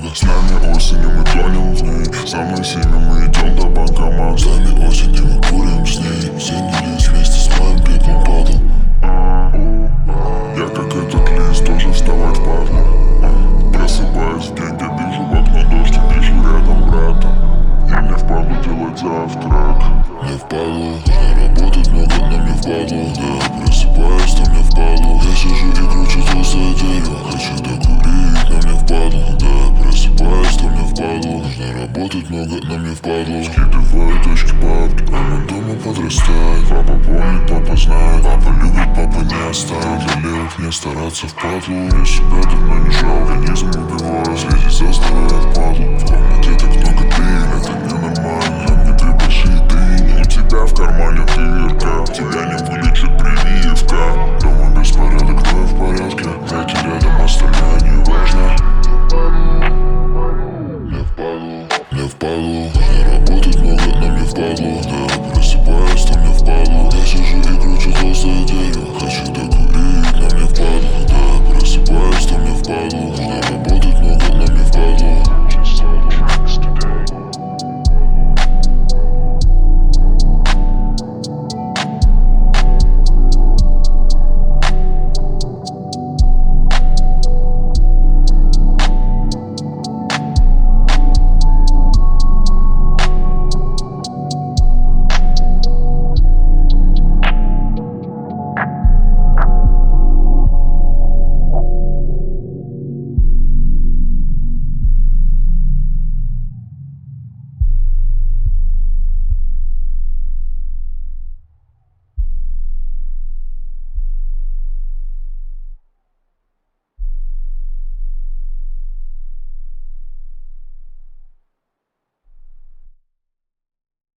много. С нами осенью мы тонем в ней, за мной семя мы идем до банкомата. С нами осенью мы курим с ней, осенний лес вместе с моим пеплом падал. Я как этот лист, тоже вставать падал. Просыпаюсь в день, я вижу в окно дождь, и вижу рядом брата. И мне впадло делать завтрак. Мне впадло, нужно работать много, но мне впадло. Да, просыпаюсь, то мне впадло. Я сижу и кручу толстое дерево, хочу докурить, но мне впадло. Да, просыпаюсь, то мне впадло. Нужно работать много, но мне впадло. Скидываю точки бабки, а мы дома подрастает. папа помнит, папа знает, Папа любит, папа не оставит. Для левых не стараться впадло. я себя давно не жалко, организм убиваю, Следить за здоровьем впадло. в комнате так много дым, это ненормально. Мне две большие дыни, у тебя в кармане дырка, тебя не вылечит прививка. Дома беспорядок, но я в порядке. Эти рядом, остальное не важно. Мне впадло, нужно работать много, но мне впадло. Да, просыпаюсь, то мне впадло. Я сижу и кручу толстое дерево, хочу докурить, но мне впадло. Да, просыпаюсь, то мне впадло.